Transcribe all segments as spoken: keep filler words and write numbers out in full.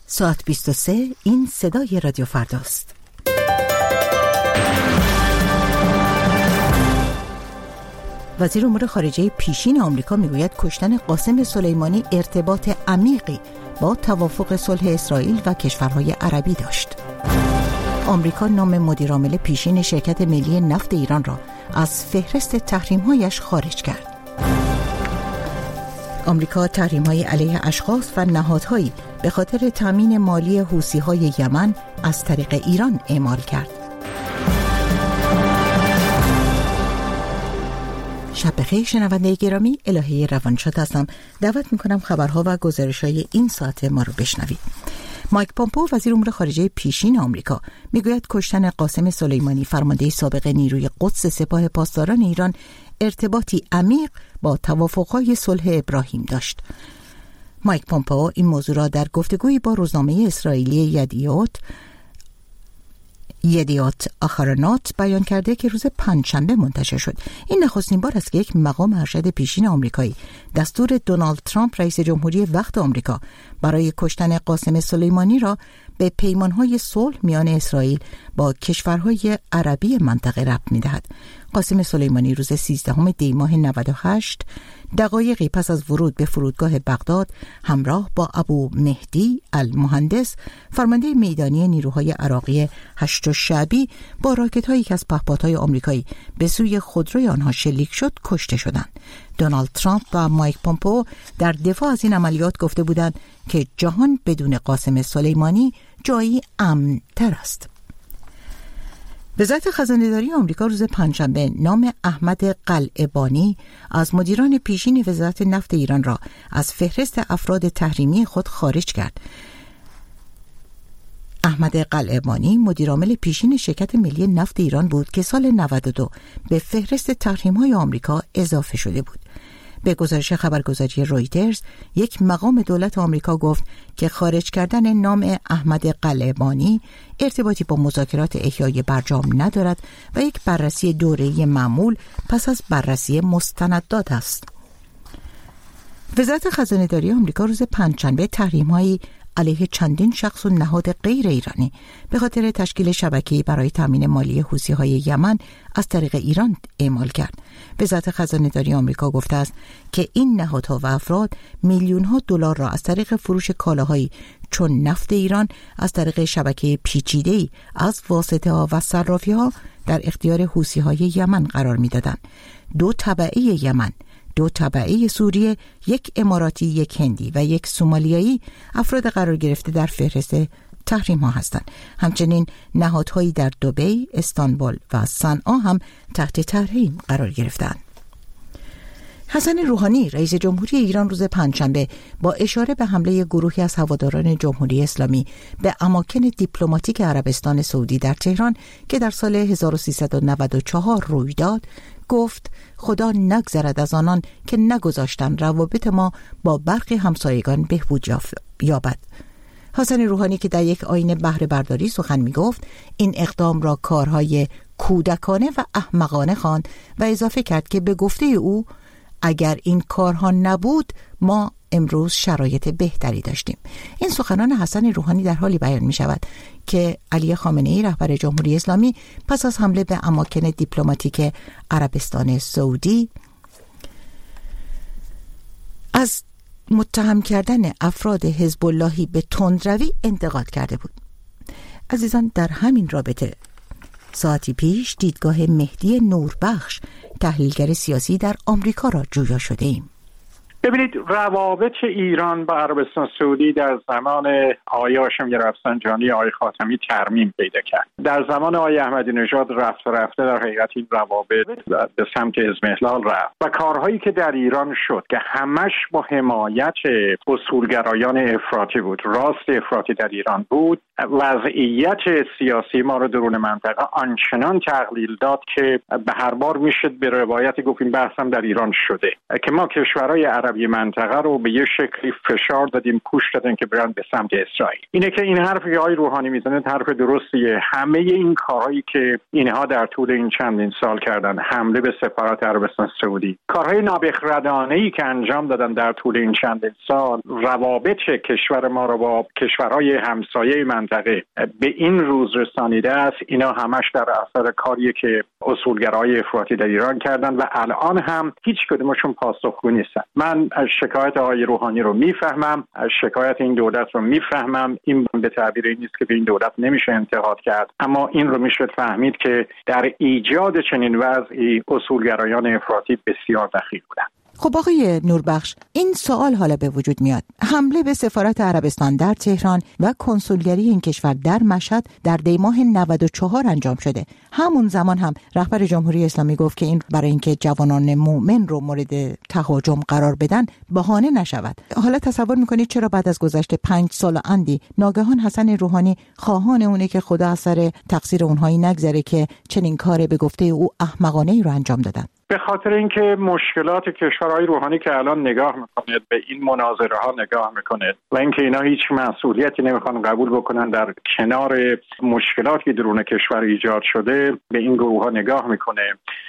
ساعت بیست و سه، این صدای رادیو فرداست. وزیر امور خارجه پیشین آمریکا میگوید کشتن قاسم سلیمانی ارتباط عمیقی با توافق صلح اسرائیل و کشورهای عربی داشت. آمریکا نام مدیرعامل پیشین شرکت ملی نفت ایران را از فهرست تحریم‌هایش خارج کرد. آمریکا تحریم‌های علیه اشخاص و نهادهایی به خاطر تامین مالی حوثی‌های یمن از طریق ایران اعمال کرد. شب بخیر شنونده گرامی، الهه روانشاد هستم. دعوت میکنم خبرها و گزارش‌های این ساعت ما رو بشنوید. مایک پومپئو وزیر امور خارجه پیشین آمریکا میگوید کشتن قاسم سلیمانی فرمانده سابق نیروی قدس سپاه پاسداران ایران ارتباطی عمیق با توافق‌های صلح ابراهیم داشت. مایک پومپئو این موضوع را در گفتگویی با روزنامه اسرائیلی یدیوت یدیوت آخرانات بیان کرده که روز پنجشنبه منتشر شد. این نخستین بار است که یک مقام ارشد پیشین آمریکایی دستور دونالد ترامپ رئیس جمهوری وقت آمریکا برای کشتن قاسم سلیمانی را به پیمانهای صلح میان اسرائیل با کشورهای عربی منطقه ربط می‌دهد. قاسم سلیمانی روز سیزدهم دی ماه نود و هشت دقایقی پس از ورود به فرودگاه بغداد همراه با ابو مهدی المهندس فرمانده میدانی نیروهای عراقی هشت شعبی با راکت‌هایی که از پهپادهای آمریکایی به سوی خودروی آنها شلیک شد کشته شدند. دونالد ترامپ و مایک پومپئو در دفاع از این عملیات گفته بودند که جهان بدون قاسم سلیمانی جایی امن‌تر است. وزارت خزانه‌داری آمریکا روز پنجشنبه نام احمد قلعه‌بانی از مدیران پیشین وزارت نفت ایران را از فهرست افراد تحریمی خود خارج کرد. احمد قلعه‌بانی مدیرعامل پیشین شرکت ملی نفت ایران بود که سال نود و دو به فهرست تحریم‌های آمریکا اضافه شده بود. به گزارش خبرگزاری رویترز، یک مقام دولت آمریکا گفت که خارج کردن نام احمد قلعه‌بانی ارتباطی با مذاکرات احیای برجام ندارد و یک بررسی دوره‌ای معمول پس از بررسی مستندات است. وزارت خزانه‌داری آمریکا روز پنجشنبه تحریم‌هایی علیه چندین شخص و نهاد غیر ایرانی به خاطر تشکیل شبکه‌ای برای تامین مالی حوثی‌های یمن از طریق ایران اعمال کرد. وزارت خزانه‌داری آمریکا گفته است که این نهادها و افراد میلیون‌ها دلار را از طریق فروش کالاهایی چون نفت ایران از طریق شبکه پیچیده‌ای از واسطه‌ها و صرافی‌ها در اختیار حوثی‌های یمن قرار می‌دادند. دو تبعه یمن، دو تبعه سوریه، یک اماراتی، یک هندی و یک سومالیایی افراد قرار گرفته در فهرست تحریم ها هستند. همچنین نهادهایی در دبی، استانبول و صنعا هم تحت تحریم قرار گرفتند. حسن روحانی رئیس جمهوری ایران روز پنجشنبه با اشاره به حمله گروهی از هواداران جمهوری اسلامی به اماکن دیپلماتیک عربستان سعودی در تهران که در سال هزار و سیصد و نود و چهار روی داد گفت خدا نگذرد از آنان که نگذاشتند روابط ما با برخی همسایگان بهبود یابد. حسن روحانی که در یک آیین بهره برداری سخن می گفت این اقدام را کارهای کودکانه و احمقانه خواند و اضافه کرد که به گفته او اگر این کارها نبود ما امروز شرایط بهتری داشتیم. این سخنان حسن روحانی در حالی بیان می شود که علی خامنه‌ای رهبر جمهوری اسلامی پس از حمله به اماکن دیپلماتیک عربستان سعودی از متهم کردن افراد حزب اللهی به تندروی انتقاد کرده بود. عزیزان، در همین رابطه ساعتی پیش دیدگاه مهدی نوربخش تحلیلگر سیاسی در آمریکا را جویا شده ایم. ببینید، روابط ایران با عربستان سعودی در زمان آقای هاشمی رفسنجانی آقای خاتمی ترمیم پیدا کرد. در زمان آقای احمدی نژاد رفته رفته در حقیقت این روابط به سمت اضمحلال رفت و کارهایی که در ایران شد که همش با حمایت اصولگرایان افراطی بود، راست افراطی در ایران بود، وضعیت سیاسی ما رو درون منطقه آنچنان تقلیل داد که به هر بار میشد به روایت گفت این بحثم در ایران شده که ما کشورهای عربی عربی منطقه رو به یه شکلی فشار دادیم، پوش دادن که برن به سمت اسرائیل. اینه که این حرفی که آقای روحانی میزنه حرف درستیه. همه این کارهایی که اینها در طول این چندین سال کردن، حمله به سفارت عربستان سعودی، کارهای نابخردانه‌ای که انجام دادن در طول این چندین سال، روابط کشور ما رو با کشورهای همسایه منطقه به این روز رسانیده است. اینا همش در اثر کاریه که اصولگرای افراطی در ایران کردن و الان هم هیچ کدومشون پاسخگو نیستن. من از شکایت آقای روحانی رو میفهمم، از شکایت این دولت رو میفهمم. این به تعبیر این نیست که به این دولت نمیشه انتقاد کرد، اما این رو میشه فهمید که در ایجاد چنین وضعی اصولگرایان افراطی بسیار دخیل بودن. خب آقای نوربخش، این سوال حالا به وجود میاد. حمله به سفارت عربستان در تهران و کنسولگری این کشور در مشهد در دی ماه نود و چهار انجام شده. همون زمان هم رهبر جمهوری اسلامی گفت که این برای اینکه جوانان مؤمن رو مورد تهاجم قرار بدن بهانه نشود. حالا تصور میکنید چرا بعد از گذشت پنج سال اندی ناگهان حسن روحانی خواهان اونه که خدا از سر تقصیر اونهایی نگذره که چنین کار به گفته او احمقانه‌ای رو انجام دادن؟ به خاطر اینکه مشکلات کشورهای روحانی که الان نگاه میکنید، به این مناظره ها نگاه میکنید و اینکه اینا هیچ مسئولیتی نمیخوان قبول بکنن در کنار مشکلاتی که درون کشور ایجاد شده، به این گروه ها نگاه میکنه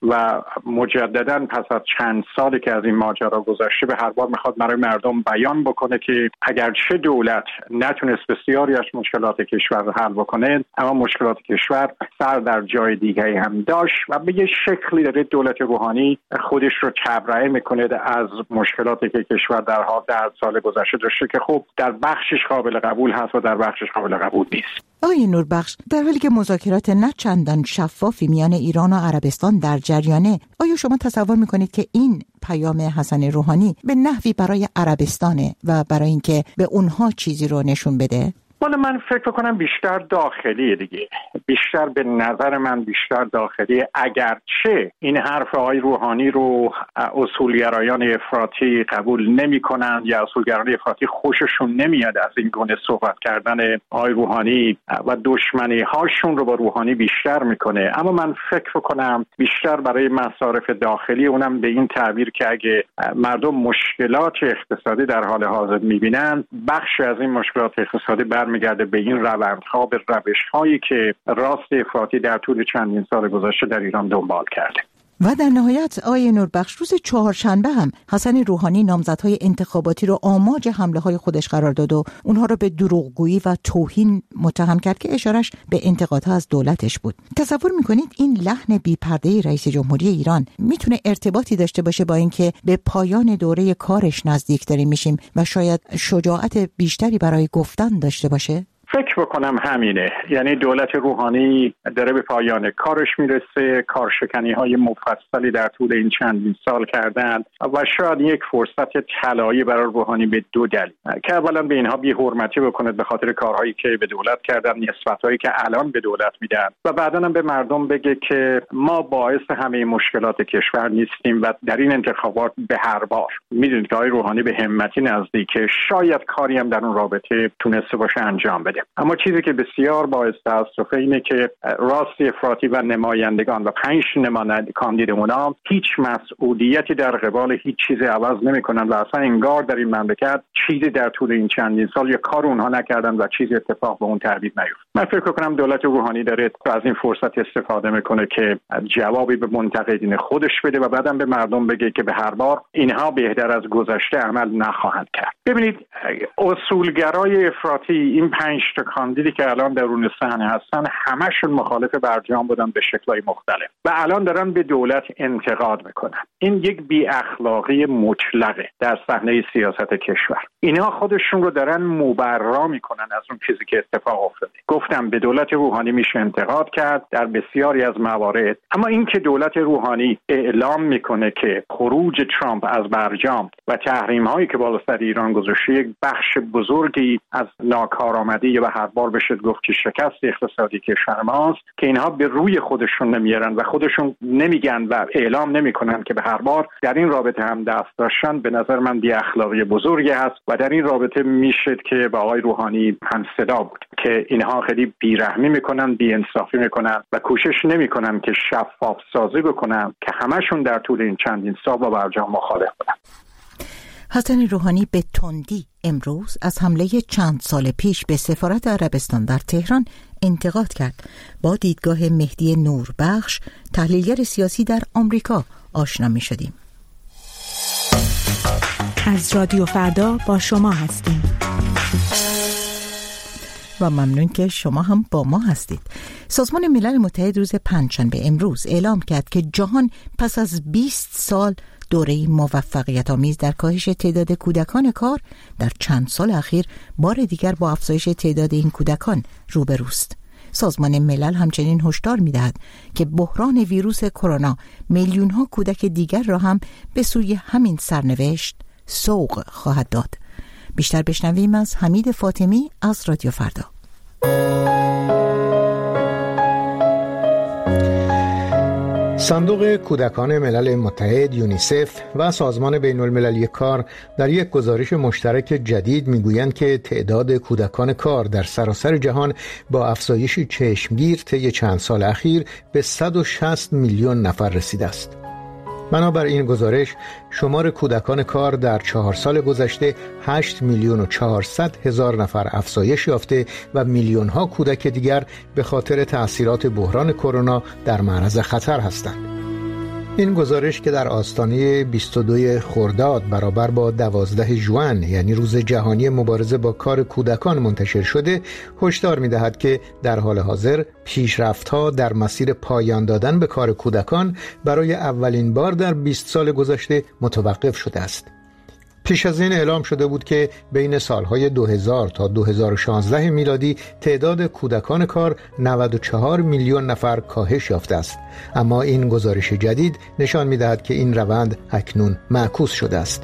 و مجددا پس از چند سالی که از این ماجرا گذشته به هر بار میخواد برای مردم بیان بکنه که اگرچه دولت نتونست بسیاری از مشکلات کشور رو حل بکنه، اما مشکلات کشور سر در جای دیگری هم داشت و به یه شکلی داره دولت روحانی خودش رو تبرئه میکنه از مشکلاتی که کشور در حال در سال گذشته داشته که خب در بخشش قابل قبول هست و در بخشش قابل قبول نیست. آقای نوربخش، در حالی که مذاکرات نه چندان شفافی میان ایران و عربستان در جریانه، آیا شما تصور میکنید که این پیام حسن روحانی به نحوی برای عربستانه و برای اینکه به اونها چیزی رو نشون بده؟ والا من فکر کنم بیشتر داخلی دیگه، بیشتر به نظر من بیشتر داخلی. اگرچه این حرف آقای روحانی رو اصولگرایان افراطی قبول نمی کنند یا اصولگرایان افراطی خوششون نمیاد از این گونه صحبت کردن آقای روحانی و دشمنی هاشون رو با روحانی بیشتر میکنه، اما من فکر کنم بیشتر برای مصارف داخلی، اونم به این تعبیر که اگه مردم مشکلات اقتصادی در حال حاضر میبینن، بخش از این مشکلات اقتصادی بر میگرده به این روندها، به روش‌هایی که راست افراطی در طول چندین سال گذشته در ایران دنبال کرده. و در نهایت آقای نوربخش، روز چهارشنبه هم حسن روحانی نامزدهای انتخاباتی رو آماج حمله‌های خودش قرار داد و اونها رو به دروغگویی و توهین متهم کرد که اشارش به انتقادها از دولتش بود. تصور میکنید این لحن بی‌پرده رئیس جمهوری ایران میتونه ارتباطی داشته باشه با اینکه به پایان دوره کارش نزدیک داریم میشیم و شاید شجاعت بیشتری برای گفتن داشته باشه؟ فکر بکنم همینه. یعنی دولت روحانی داره به پایان کارش میرسه، کارشکنی های مفصلی در طول این چندین سال کردن و شاید یک فرصت طلایی برای روحانی به دو دلیل که اولا به اینها بی حرمتی بکنه به خاطر کارهایی که به دولت کردن، نسبت‌هایی که الان به دولت میدن، و بعدا هم به مردم بگه که ما باعث همه مشکلات کشور نیستیم و در این انتخابات به هر بار میدونید که آقای روحانی به همتی نزدیکه، شاید کاری هم در اون رابطه تونسته باشه انجام بده. اما چیزی که بسیار باعث تأسفه اینه که راستی افراطی و نمایندگان و پنج نماینده کاندید اونا هیچ مسئولیتی در قبال هیچ چیزی عوض نمی‌کنن و اصلا انگار در این مملکت چیزی در طول این چندین سال یا کار اونها نکردن و چیزی اتفاق به اون تعبیر نیفتاد. من فکر کنم دولت روحانی داره از این فرصت استفاده میکنه که جوابی به منتقدین خودش بده و بعدم به مردم بگه که به هر بار اینها بهتر از گذشته عمل نخواهند کرد. ببینید اصولگرای افراطی، این پنج تا کاندیدی که الان درون صحنه هستن، همشون مخالف برجام بودن به شکل‌های مختلف و الان دارن به دولت انتقاد میکنن. این یک بی اخلاقی مطلقه در صحنه سیاست کشور. اینها خودشون رو دارن مبرا میکنن از اون چیزی که اتفاق افتاده. گفتم به دولت روحانی میشه انتقاد کرد در بسیاری از موارد، اما این که دولت روحانی اعلام میکنه که خروج ترامپ از برجام و تحریم‌هایی که بالا سر ایران گذاشته یک بخش بزرگی از ناکارآمدی و هر بار بشه گفت که شکست اقتصادی کشور ماست، که اینها به روی خودشون نمیارن و خودشون نمیگن و اعلام نمیکنن که به هر بار در این رابطه هم دست داشتن، به نظر من بی اخلاقی بزرگی هست و در این رابطه میشه که با آقای روحانی هم صدا بود که اینها خیلی بیرحمی میکنن، بی انصافی میکنن و کوشش نمیکنن که شفاف سازی بکنن که همشون در طول این چندین سال با برجام مخالف بودن. حسن روحانی به تندی امروز از حمله چند سال پیش به سفارت عربستان در تهران انتقاد کرد. با دیدگاه مهدی نوربخش، تحلیلگر سیاسی در آمریکا، آشنا می شدیم. از رادیو فردا با شما هستیم و ممنون که شما هم با ما هستید. سازمان ملل متحد روز پنجشنبه امروز اعلام کرد که جهان پس از بیست سال دوره موفقیت آمیز در کاهش تعداد کودکان کار در چند سال اخیر بار دیگر با افزایش تعداد این کودکان روبروست. سازمان ملل همچنین هشدار می‌دهد که بحران ویروس کرونا میلیون ها کودک دیگر را هم به سوی همین سرنوشت سوق خواهد داد. بیشتر بشنویم از حمید فاطمی از رادیو فردا. صندوق کودکان ملل متحد یونیسف و سازمان بین المللی کار در یک گزارش مشترک جدید میگویند که تعداد کودکان کار در سراسر جهان با افزایش چشمگیر طی چند سال اخیر به صد و شصت میلیون نفر رسیده است. بنابر این گزارش شمار کودکان کار در چهار سال گذشته هشت میلیون و چهارصد هزار نفر افزایش یافته و میلیون ها کودک دیگر به خاطر تأثیرات بحران کرونا در معرض خطر هستند. این گزارش که در آستانه بیست و دو خرداد برابر با دوازده ژوئن یعنی روز جهانی مبارزه با کار کودکان منتشر شده، هشدار می‌دهد که در حال حاضر پیشرفت‌ها در مسیر پایان دادن به کار کودکان برای اولین بار در بیست سال گذشته متوقف شده است. پیش از این اعلام شده بود که بین سالهای دو هزار تا دو هزار و شانزده میلادی تعداد کودکان کار نود و چهار میلیون نفر کاهش یافته است، اما این گزارش جدید نشان می‌دهد که این روند اکنون معکوس شده است.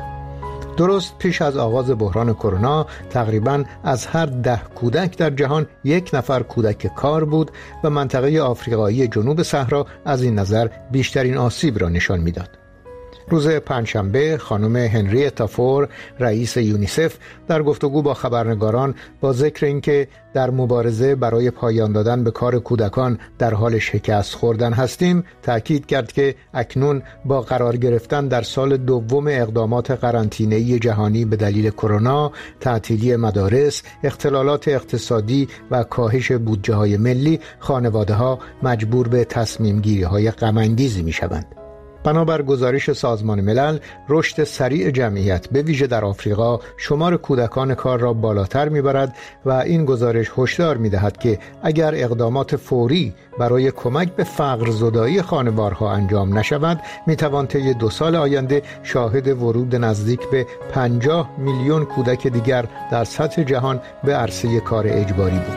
درست پیش از آغاز بحران کرونا تقریباً از هر ده کودک در جهان یک نفر کودک کار بود و منطقه آفریقایی جنوب صحرا از این نظر بیشترین آسیب را نشان می‌داد. روز پنجشنبه خانم هنریتا فور، رئیس یونیسف، در گفتگو با خبرنگاران با ذکر اینکه در مبارزه برای پایان دادن به کار کودکان در حال شکست خوردن هستیم، تأکید کرد که اکنون با قرار گرفتن در سال دوم اقدامات قرنطینه‌ای جهانی به دلیل کرونا، تعطیلی مدارس، اختلالات اقتصادی و کاهش بودجه‌های ملی، خانواده‌ها مجبور به تصمیم گیری‌های غم‌انگیزی می‌شوند. بنابر گزارش سازمان ملل، رشد سریع جمعیت به ویژه در آفریقا شمار کودکان کار را بالاتر می‌برد و این گزارش هشدار می‌دهد که اگر اقدامات فوری برای کمک به فقر زدایی خانوارها انجام نشود، می‌توان طی دو سال آینده شاهد ورود نزدیک به پنجاه میلیون کودک دیگر در سطح جهان به عرصه کار اجباری بود.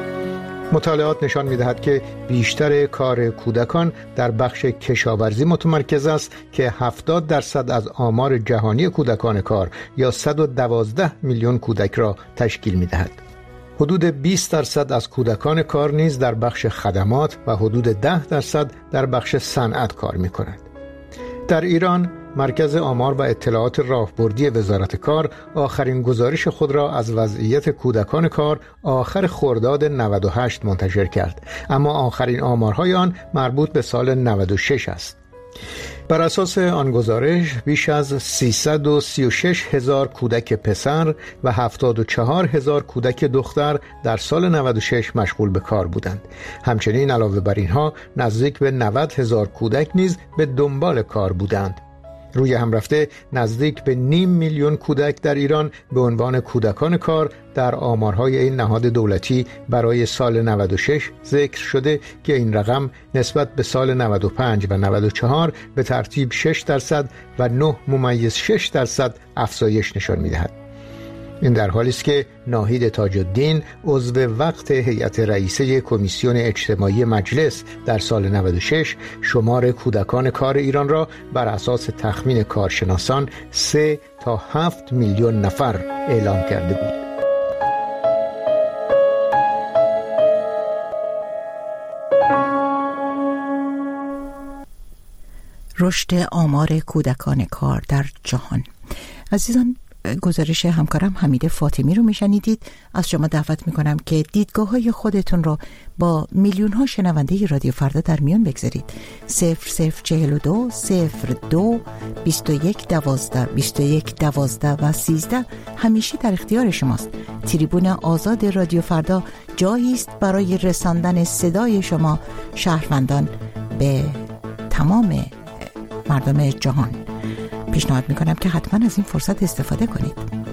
مطالعات نشان می‌دهد که بیشتر کار کودکان در بخش کشاورزی متمرکز است که هفتاد درصد از آمار جهانی کودکان کار یا صد و دوازده میلیون کودک را تشکیل می‌دهد. حدود بیست درصد از کودکان کار نیز در بخش خدمات و حدود ده درصد در بخش صنعت کار می‌کنند. در ایران مرکز آمار و اطلاعات راهبردی وزارت کار آخرین گزارش خود را از وضعیت کودکان کار آخر خرداد نود و هشت منتشر کرد، اما آخرین آمارهای آن مربوط به سال نود و شش است. بر اساس آن گزارش بیش از سیصد و سی و شش هزار کودک پسر و هفتاد و چهار هزار کودک دختر در سال نود و شش مشغول به کار بودند. همچنین علاوه بر اینها نزدیک به نود هزار کودک نیز به دنبال کار بودند. روی هم رفته نزدیک به نیم میلیون کودک در ایران به عنوان کودکان کار در آمارهای این نهاد دولتی برای سال نود و شش ذکر شده که این رقم نسبت به سال نود و پنج و نود و چهار به ترتیب شش درصد و نه ممیز شش درصد افزایش نشان می‌دهد. این در حالی است که ناهید تاج الدین عضو وقت هیئت رئیسه کمیسیون اجتماعی مجلس در سال نود و شش شمار کودکان کار ایران را بر اساس تخمین کارشناسان سه تا هفت میلیون نفر اعلام کرده بود. رشد آمار کودکان کار در جهان. عزیزان، گزارش همکارم حمید فاطمی رو میشنیدید. از شما دعوت میکنم که دیدگاه های خودتون رو با میلیون ها شنونده رادیو فردا در میان بگذارید. صفر صفر چهل و دو صفر دو بیست و یک دوازده بیست و یک دوازده و سیزده همیشه در اختیار شماست. تریبون آزاد رادیو فردا جایی است برای رساندن صدای شما شهروندان به تمام مردم جهان. پیشنهاد میکنم که حتما از این فرصت استفاده کنید.